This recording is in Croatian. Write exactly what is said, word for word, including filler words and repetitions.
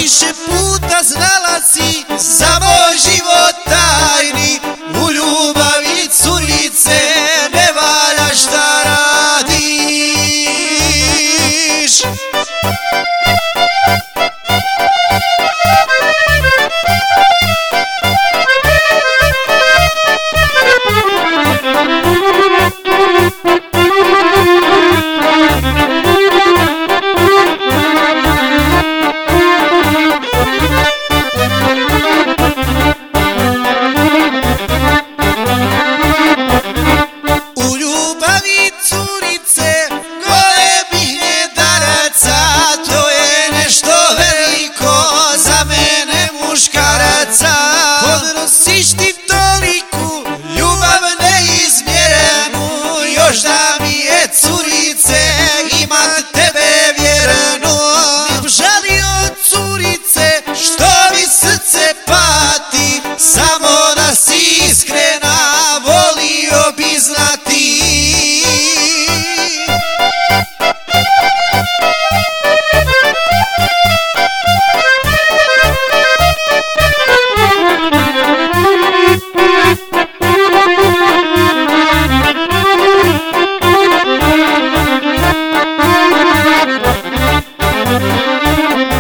Više puta znala si za moj život tajni, u ljubavi curice ne valja šta radiš. Podnosiš ti toliku ljubav neizmjerenu, još da mi je curice imat tebe vjerno. Ne bi žalio curice što mi srce pati, samo da si iskrena volio bi znati. Thank you.